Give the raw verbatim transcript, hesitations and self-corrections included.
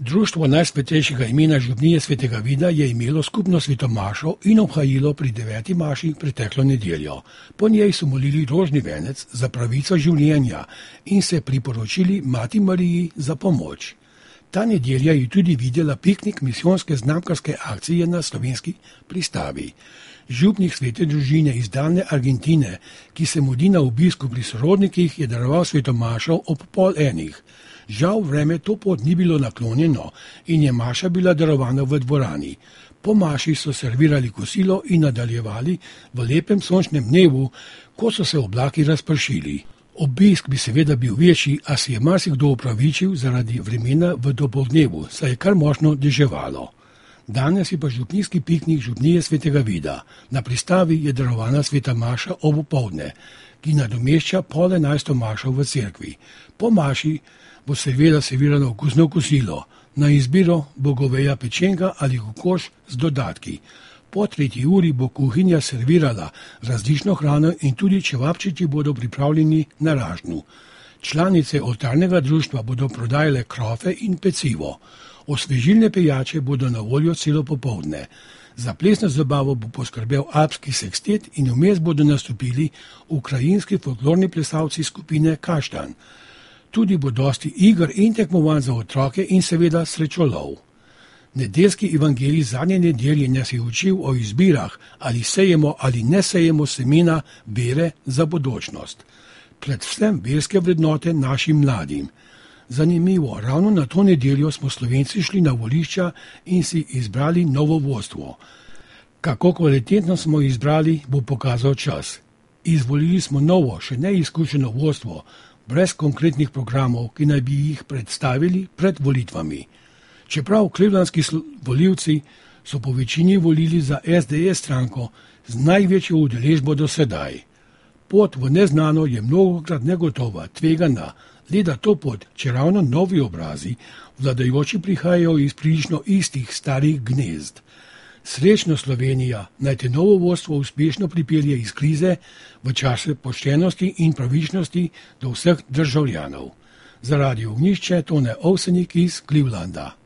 Društvo najsvetejšega imena Župnije svetega Vida je imelo skupno svetomašo in obhajilo pri deveti maši preteklo nedeljo. Po njej so molili rožni venec za pravico življenja in se priporočili Mati Mariji za pomoč. Ta nedelja je tudi videla piknik misijonske znamkarske akcije na slovenski pristavi. Župnik svete družine iz daljne Argentine, ki se mudi na obisku pri sorodnikih, je daroval svetomašo ob pol enih. Žal vreme to pot ni bilo naklonjeno in je maša bila darovana v dvorani. Po maši so servirali kosilo in nadaljevali v lepem sončnem dnevu, ko so se oblaki razpršili. Obisk bi seveda bil večji, a si je marsikdo opravičil zaradi vremena v dopoldnevu, saj je kar močno deževalo. Danes je pa župnijski piknik Župnije svetega Vida. Na pristavi je darovana sveta maša ob opoldne, ki nadomešča pol enajsto mašo v cerkvi. Po maši bo seveda servirano okusno kosilo. Na izbiro bo goveja pečenka ali kokoš z dodatki. Po tretji uri bo kuhinja servirala različno hrano in tudi čevapčiči bodo pripravljeni na ražnju. Članice oltarnega društva bodo prodajale krofe in pecivo. Osvežilne pijače bodo na voljo celo popoldne. Za plesno zabavo bo poskrbel alpski sekstet in vmes bodo nastopili ukrajinski folklorni plesalci skupine Kaštan. Tudi bo dosti iger in tekmovanj za otroke in seveda srečolov. Nedeljski evangelij zadnje nedelje nas je učil o izbirah, ali sejemo ali ne sejemo semena vere za bodočnost. Predvsem verske vrednote našim mladim. Zanimivo, ravno na to nedeljo smo Slovenci šli na volišča in si izbrali novo vodstvo. Kako kvalitetno smo izbrali, bo pokazal čas. Izvolili smo novo, še neizkušeno vodstvo, brez konkretnih programov, ki naj bi jih predstavili pred volitvami. Čeprav clevelandski volivci so po večini volili za es de es stranko z največjo udeležbo do sedaj. Pot v neznano je mnogokrat negotova, tvegana, le da to pot, če ravno novi obrazi, vladajoči prihajajo iz prilično istih starih gnezd. Srečno Slovenija, naj te novo vodstvo uspešno pripelje iz krize v čase poštenosti in pravičnosti do vseh državljanov. Zaradi Ognjišče Tone Ovsenik iz Clevelanda.